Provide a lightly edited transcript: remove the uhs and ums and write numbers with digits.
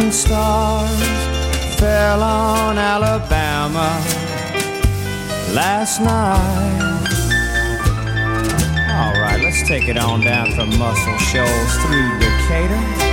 Shooting stars fell on Alabama last night. All right, let's take it on down from Muscle Shoals through Decatur.